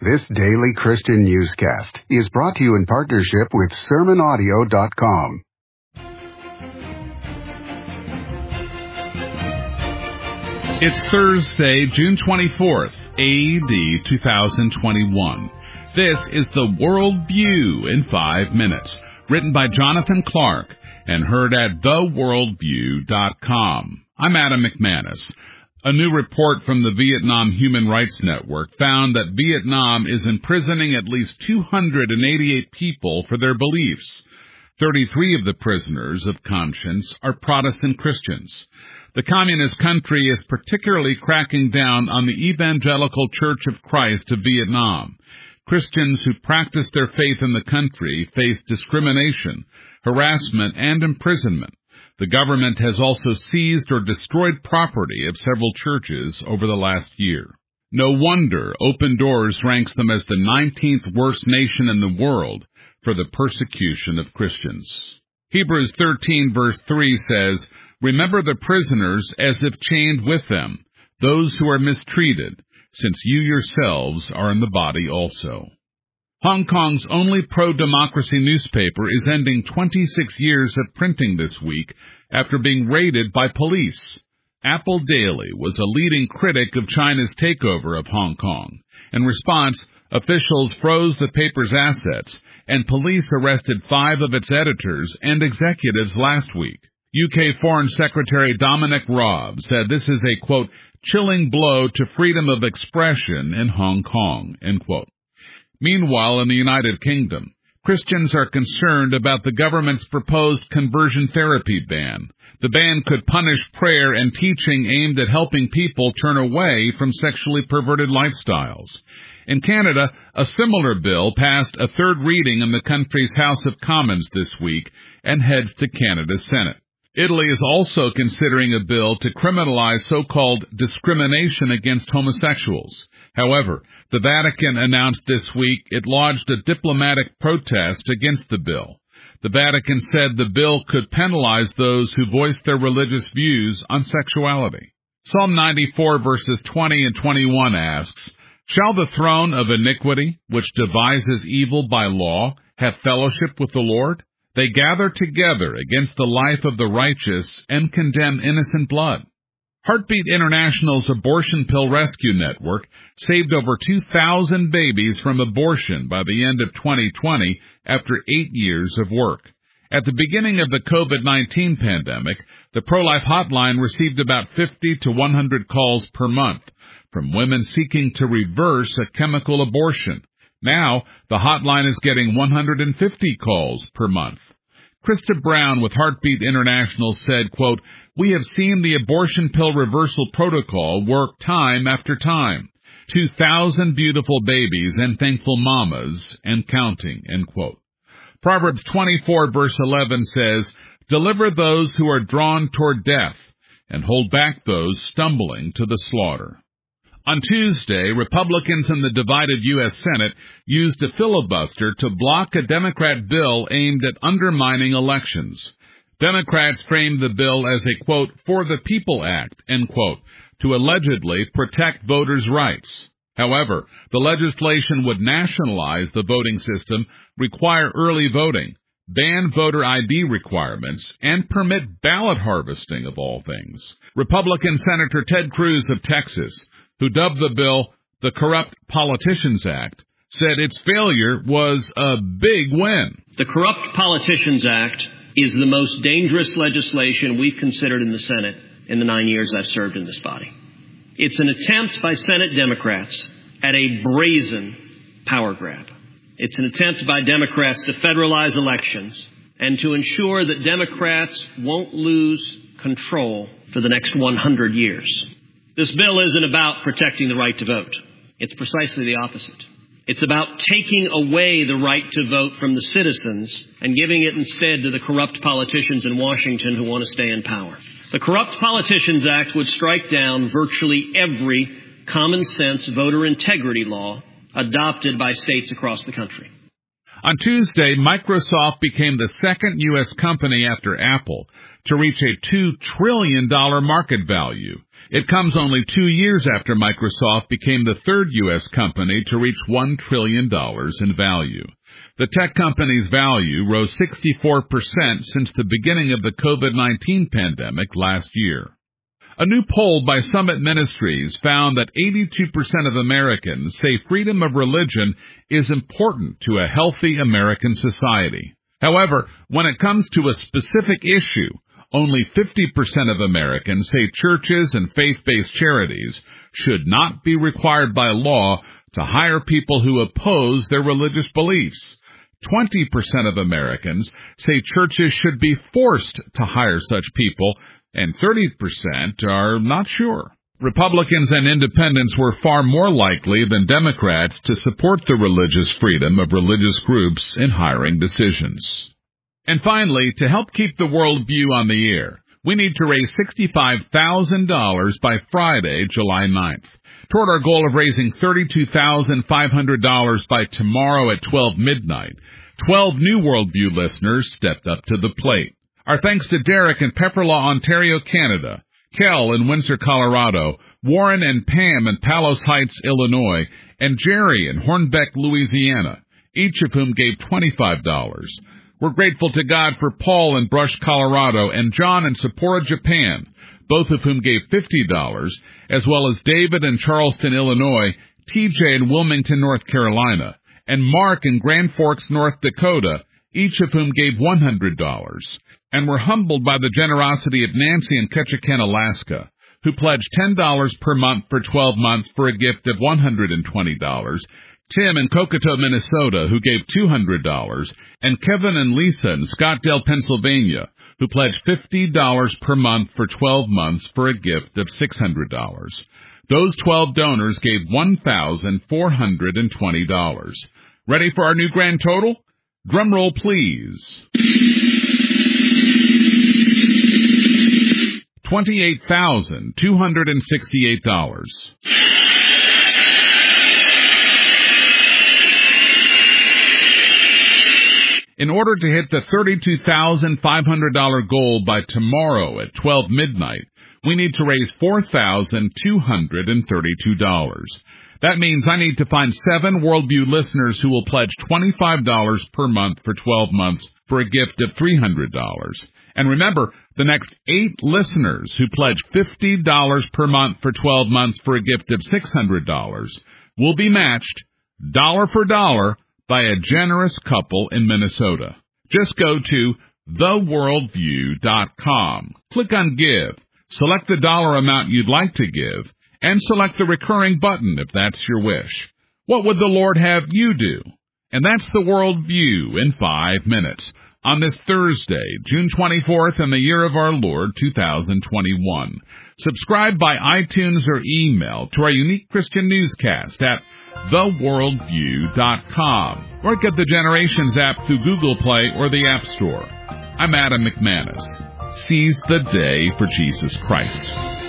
This daily Christian newscast is brought to you in partnership with SermonAudio.com. It's Thursday, June 24th, AD 2021. This is the World View in 5 minutes, written by Jonathan Clark and heard at theworldview.com. I'm Adam McManus. A new report from the Vietnam Human Rights Network found that Vietnam is imprisoning at least 288 people for their beliefs. 33 of the prisoners of conscience are Protestant Christians. The communist country is particularly cracking down on the Evangelical Church of Christ of Vietnam. Christians who practice their faith in the country face discrimination, harassment, and imprisonment. The government has also seized or destroyed property of several churches over the last year. No wonder Open Doors ranks them as the 19th worst nation in the world for the persecution of Christians. Hebrews 13 verse 3 says, "Remember the prisoners as if chained with them, those who are mistreated, since you yourselves are in the body also." Hong Kong's only pro-democracy newspaper is ending 26 years of printing this week after being raided by police. Apple Daily was a leading critic of China's takeover of Hong Kong. In response, officials froze the paper's assets, and police arrested 5 of its editors and executives last week. UK Foreign Secretary Dominic Raab said this is a, quote, chilling blow to freedom of expression in Hong Kong, end quote. Meanwhile, in the United Kingdom, Christians are concerned about the government's proposed conversion therapy ban. The ban could punish prayer and teaching aimed at helping people turn away from sexually perverted lifestyles. In Canada, a similar bill passed a third reading in the country's House of Commons this week and heads to Canada's Senate. Italy is also considering a bill to criminalize so-called discrimination against homosexuals. However, the Vatican announced this week it lodged a diplomatic protest against the bill. The Vatican said the bill could penalize those who voice their religious views on sexuality. Psalm 94 verses 20 and 21 asks, "Shall the throne of iniquity, which devises evil by law, have fellowship with the Lord? They gather together against the life of the righteous and condemn innocent blood." Heartbeat International's abortion pill rescue network saved over 2,000 babies from abortion by the end of 2020 after 8 years of work. At the beginning of the COVID-19 pandemic, the Pro-Life Hotline received about 50 to 100 calls per month from women seeking to reverse a chemical abortion. Now, the hotline is getting 150 calls per month. Krista Brown with Heartbeat International said, quote, "We have seen the abortion pill reversal protocol work time after time. 2,000 beautiful babies and thankful mamas and counting," end quote. Proverbs 24 verse 11 says, "Deliver those who are drawn toward death and hold back those stumbling to the slaughter." On Tuesday, Republicans in the divided U.S. Senate used a filibuster to block a Democrat bill aimed at undermining elections. Democrats framed the bill as a, quote, "for the people act," end quote, to allegedly protect voters' rights. However, the legislation would nationalize the voting system, require early voting, ban voter ID requirements, and permit ballot harvesting of all things. Republican Senator Ted Cruz of Texas, who dubbed the bill the Corrupt Politicians Act, said its failure was a big win. The Corrupt Politicians Act is the most dangerous legislation we've considered in the Senate in the 9 years I've served in this body. It's an attempt by Senate Democrats at a brazen power grab. It's an attempt by Democrats to federalize elections and to ensure that Democrats won't lose control for the next 100 years. This bill isn't about protecting the right to vote. It's precisely the opposite. It's about taking away the right to vote from the citizens and giving it instead to the corrupt politicians in Washington who want to stay in power. The Corrupt Politicians Act would strike down virtually every common sense voter integrity law adopted by states across the country. On Tuesday, Microsoft became the second U.S. company after Apple to reach a $2 trillion market value. It comes only 2 years after Microsoft became the third U.S. company to reach $1 trillion in value. The tech company's value rose 64% since the beginning of the COVID-19 pandemic last year. A new poll by Summit Ministries found that 82% of Americans say freedom of religion is important to a healthy American society. However, when it comes to a specific issue, only 50% of Americans say churches and faith-based charities should not be required by law to hire people who oppose their religious beliefs. 20% of Americans say churches should be forced to hire such people, and 30% are not sure. Republicans and independents were far more likely than Democrats to support the religious freedom of religious groups in hiring decisions. And finally, to help keep the worldview on the air, we need to raise $65,000 by Friday, July 9th. Toward our goal of raising $32,500 by tomorrow at 12 midnight, 12 new Worldview listeners stepped up to the plate. Our thanks to Derek in Pepperlaw, Ontario, Canada, Kel in Windsor, Colorado, Warren and Pam in Palos Heights, Illinois, and Jerry in Hornbeck, Louisiana, each of whom gave $25. We're grateful to God for Paul in Brush, Colorado, and John in Sapporo, Japan, both of whom gave $50, as well as David in Charleston, Illinois, TJ in Wilmington, North Carolina, and Mark in Grand Forks, North Dakota, each of whom gave $100. And we're humbled by the generosity of Nancy in Ketchikan, Alaska, who pledged $10 per month for 12 months for a gift of $120, Tim in Cocoto, Minnesota, who gave $200, and Kevin and Lisa in Scottsdale, Pennsylvania, who pledged $50 per month for 12 months for a gift of $600. Those 12 donors gave $1,420. Ready for our new grand total? Drum roll, please. $28,268. In order to hit the $32,500 goal by tomorrow at 12 midnight, we need to raise $4,232. That means I need to find 7 Worldview listeners who will pledge $25 per month for 12 months for a gift of $300. And remember, the next 8 listeners who pledge $50 per month for 12 months for a gift of $600 will be matched dollar for dollar by a generous couple in Minnesota. Just go to theworldview.com. Click on Give. Select the dollar amount you'd like to give, and select the recurring button if that's your wish. What would the Lord have you do? And that's the Worldview in 5 minutes on this Thursday, June 24th, in the year of our Lord, 2021. Subscribe by iTunes or email to our unique Christian newscast at theworldview.com, or get the Generations app through Google Play or the App Store. I'm Adam McManus. Seize the day for Jesus Christ.